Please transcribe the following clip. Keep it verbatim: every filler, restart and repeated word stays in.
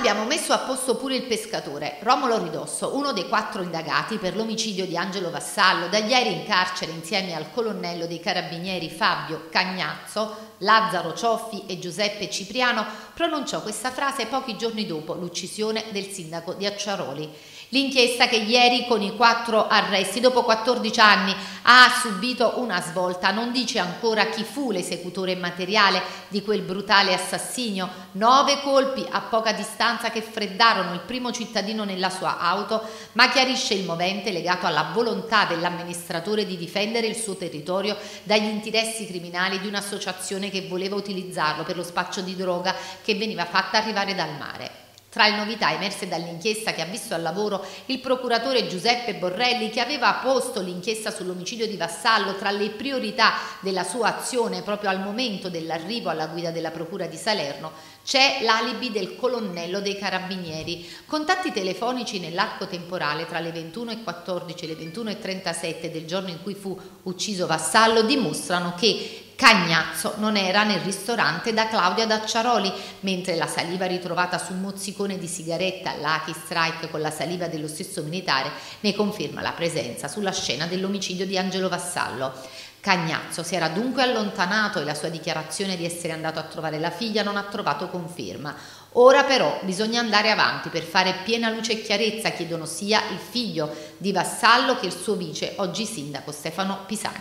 Abbiamo messo a posto pure il pescatore, Romolo Ridosso, uno dei quattro indagati per l'omicidio di Angelo Vassallo, da ieri in carcere insieme al colonnello dei carabinieri Fabio Cagnazzo. Lazzaro Cioffi e Giuseppe Cipriano pronunciò questa frase pochi giorni dopo l'uccisione del sindaco di Acciaroli. L'inchiesta che ieri con i quattro arresti dopo quattordici anni ha subito una svolta, non dice ancora chi fu l'esecutore materiale di quel brutale assassinio, nove colpi a poca distanza che freddarono il primo cittadino nella sua auto, ma chiarisce il movente legato alla volontà dell'amministratore di difendere il suo territorio dagli interessi criminali di un'associazione che voleva utilizzarlo per lo spaccio di droga che veniva fatta arrivare dal mare. Tra le novità emerse dall'inchiesta che ha visto al lavoro il procuratore Giuseppe Borrelli, che aveva posto l'inchiesta sull'omicidio di Vassallo tra le priorità della sua azione proprio al momento dell'arrivo alla guida della procura di Salerno, c'è l'alibi del colonnello dei carabinieri. Contatti telefonici nell'arco temporale tra le ventuno e quattordici e le ventuno e trentasette del giorno in cui fu ucciso Vassallo dimostrano che Cagnazzo non era nel ristorante da Claudia D'acciaroli, mentre la saliva ritrovata su un mozzicone di sigaretta Lucky Strike con la saliva dello stesso militare ne conferma la presenza sulla scena dell'omicidio di Angelo Vassallo. Cagnazzo si era dunque allontanato e la sua dichiarazione di essere andato a trovare la figlia non ha trovato conferma. Ora però bisogna andare avanti per fare piena luce e chiarezza, chiedono sia il figlio di Vassallo che il suo vice, oggi sindaco Stefano Pisani.